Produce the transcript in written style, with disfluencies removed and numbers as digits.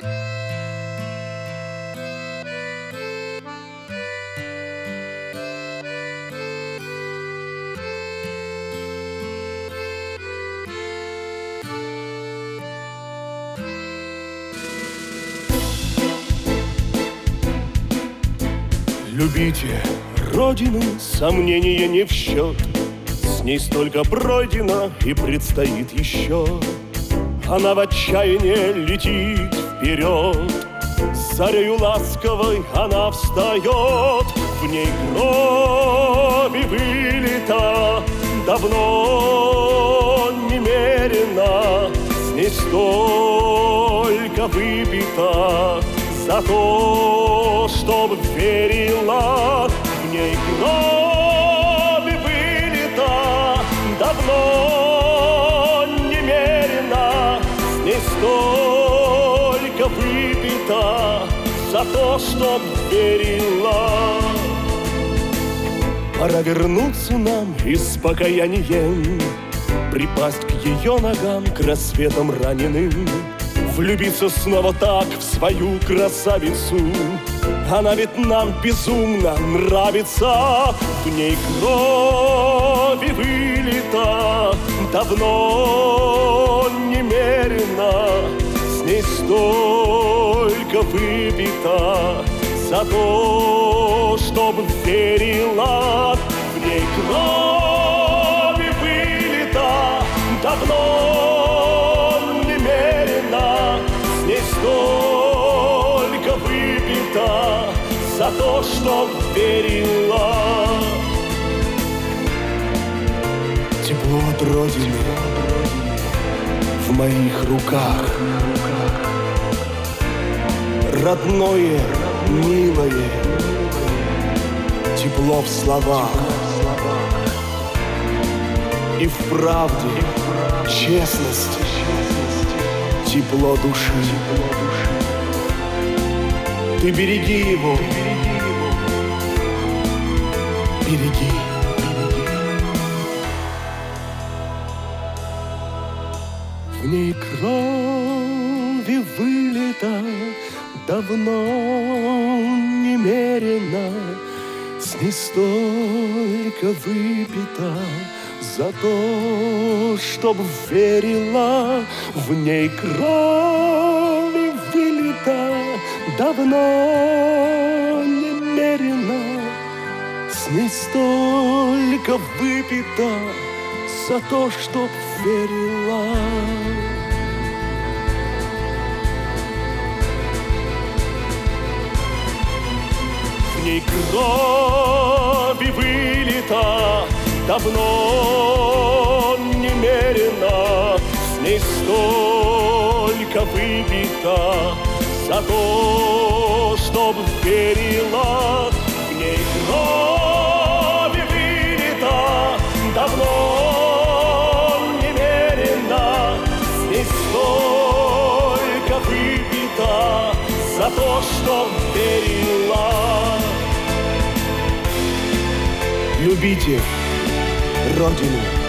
Любите Родину, сомнения не в счет. С ней столько пройдено и предстоит еще. Она в отчаянии летит вперед. Зарею ласковой она встает. В ней крови вылита давно немерено. С ней столько выпито за то, чтоб верила. В ней крови вылита давно немерено. С ней столько выпито за то, чтоб верила. Пора вернуться нам и с покаянием припасть к ее ногам, к рассветам раненым. Влюбиться снова так в свою красавицу. Она ведь нам безумно нравится. В ней крови вылита давно немерено. С ней столько выпито за то, чтоб верила. В ней крови вылита давно немерено. С ней столько выпито за то, чтоб верила. Тепло от Родины в моих руках. Родное, милое, тепло в словах и в правде, честности, тепло души. Ты береги его, береги. В ней крови вылита давно немерено. С ней столько выпито за то, чтоб верила. В ней крови вылита давно немерено. С ней столько выпито за то, чтоб верила. В ней крови вылита давно немерено. С ней столько выпито за то, чтоб верила. В ней крови вылита давно немерено. С ней столько выпито за то, чтоб верила. Любите Родину.